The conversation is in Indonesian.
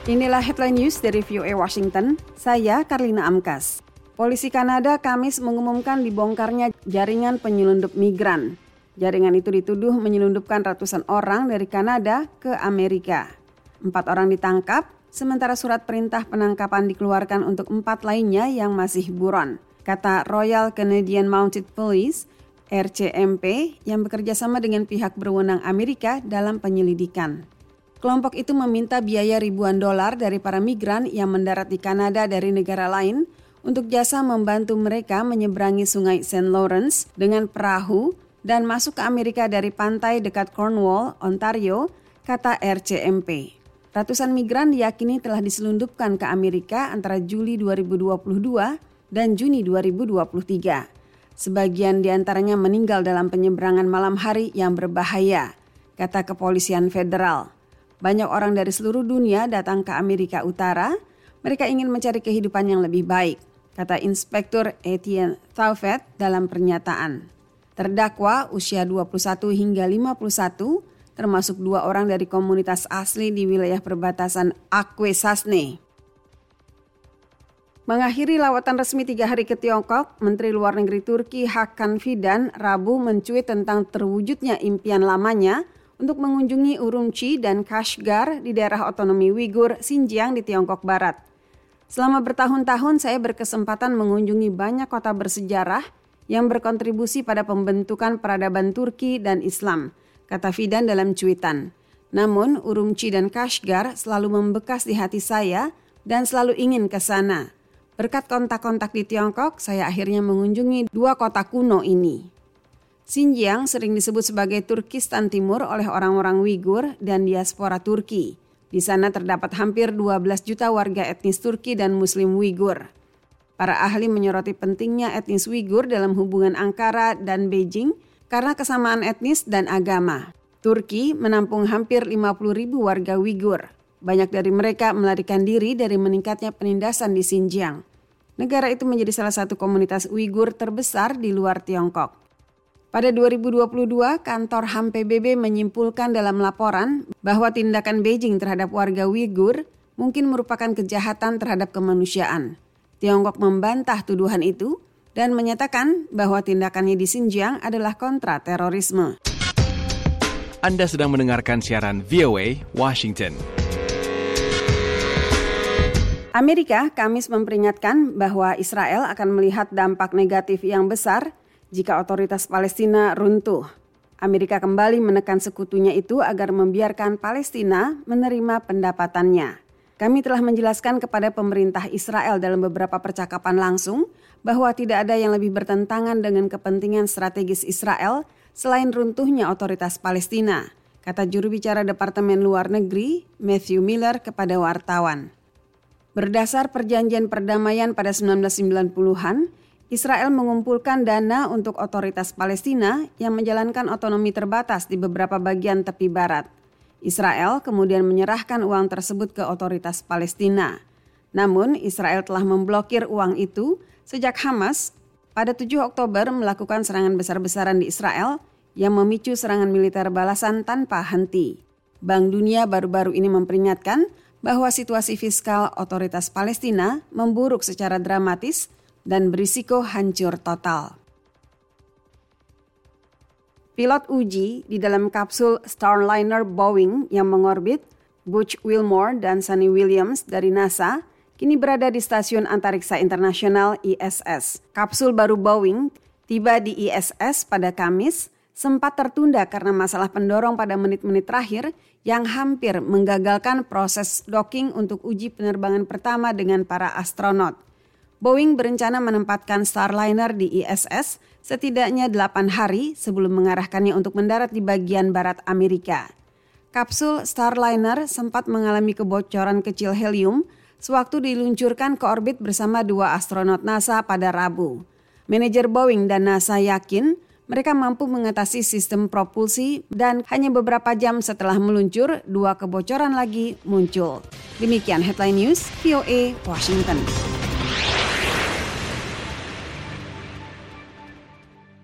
Inilah headline news dari VOA Washington, saya Karlina Amkas. Polisi Kanada Kamis mengumumkan dibongkarnya jaringan penyelundup migran. Jaringan itu dituduh menyelundupkan ratusan orang dari Kanada ke Amerika. 4 orang ditangkap, sementara surat perintah penangkapan dikeluarkan untuk 4 lainnya yang masih buron, kata Royal Canadian Mounted Police, RCMP, yang bekerja sama dengan pihak berwenang Amerika dalam penyelidikan. Kelompok itu meminta biaya ribuan dolar dari para migran yang mendarat di Kanada dari negara lain untuk jasa membantu mereka menyeberangi sungai St. Lawrence dengan perahu dan masuk ke Amerika dari pantai dekat Cornwall, Ontario, kata RCMP. Ratusan migran diyakini telah diselundupkan ke Amerika antara Juli 2022 dan Juni 2023. Sebagian diantaranya meninggal dalam penyeberangan malam hari yang berbahaya, kata Kepolisian Federal. Banyak orang dari seluruh dunia datang ke Amerika Utara. Mereka ingin mencari kehidupan yang lebih baik, kata Inspektur Etienne Taufet dalam pernyataan. Terdakwa usia 21 hingga 51, termasuk 2 orang dari komunitas asli di wilayah perbatasan Akwesasne. Mengakhiri lawatan resmi 3 hari ke Tiongkok, Menteri Luar Negeri Turki Hakan Fidan Rabu mencuit tentang terwujudnya impian lamanya untuk mengunjungi Urumqi dan Kashgar di daerah otonomi Uighur, Xinjiang di Tiongkok Barat. Selama bertahun-tahun saya berkesempatan mengunjungi banyak kota bersejarah yang berkontribusi pada pembentukan peradaban Turki dan Islam, kata Fidan dalam cuitan. Namun, Urumqi dan Kashgar selalu membekas di hati saya dan selalu ingin ke sana. Berkat kontak-kontak di Tiongkok, saya akhirnya mengunjungi 2 kota kuno ini. Xinjiang sering disebut sebagai Turkistan Timur oleh orang-orang Uighur dan diaspora Turki. Di sana terdapat hampir 12 juta warga etnis Turki dan Muslim Uighur. Para ahli menyoroti pentingnya etnis Uighur dalam hubungan Ankara dan Beijing karena kesamaan etnis dan agama. Turki menampung hampir 50.000 warga Uighur. Banyak dari mereka melarikan diri dari meningkatnya penindasan di Xinjiang. Negara itu menjadi salah satu komunitas Uighur terbesar di luar Tiongkok. Pada 2022, kantor HAM PBB menyimpulkan dalam laporan bahwa tindakan Beijing terhadap warga Uighur mungkin merupakan kejahatan terhadap kemanusiaan. Tiongkok membantah tuduhan itu dan menyatakan bahwa tindakannya di Xinjiang adalah kontra terorisme. Anda sedang mendengarkan siaran VOA Washington. Amerika Kamis memperingatkan bahwa Israel akan melihat dampak negatif yang besar jika otoritas Palestina runtuh. Amerika kembali menekan sekutunya itu agar membiarkan Palestina menerima pendapatannya. Kami telah menjelaskan kepada pemerintah Israel dalam beberapa percakapan langsung bahwa tidak ada yang lebih bertentangan dengan kepentingan strategis Israel selain runtuhnya otoritas Palestina, kata juru bicara Departemen Luar Negeri Matthew Miller kepada wartawan. Berdasar perjanjian perdamaian pada 1990-an, Israel mengumpulkan dana untuk otoritas Palestina yang menjalankan otonomi terbatas di beberapa bagian tepi barat. Israel kemudian menyerahkan uang tersebut ke otoritas Palestina. Namun, Israel telah memblokir uang itu sejak Hamas pada 7 Oktober melakukan serangan besar-besaran di Israel yang memicu serangan militer balasan tanpa henti. Bank Dunia baru-baru ini memperingatkan bahwa situasi fiskal otoritas Palestina memburuk secara dramatis dan berisiko hancur total. Pilot uji di dalam kapsul Starliner Boeing yang mengorbit, Butch Wilmore dan Sunny Williams dari NASA, kini berada di Stasiun Antariksa Internasional ISS. Kapsul baru Boeing tiba di ISS pada Kamis, sempat tertunda karena masalah pendorong pada menit-menit terakhir yang hampir menggagalkan proses docking untuk uji penerbangan pertama dengan para astronot. Boeing berencana menempatkan Starliner di ISS setidaknya 8 hari sebelum mengarahkannya untuk mendarat di bagian barat Amerika. Kapsul Starliner sempat mengalami kebocoran kecil helium sewaktu diluncurkan ke orbit bersama 2 astronot NASA pada Rabu. Manajer Boeing dan NASA yakin mereka mampu mengatasi sistem propulsi dan hanya beberapa jam setelah meluncur, 2 kebocoran lagi muncul. Demikian Headline News, VOA Washington.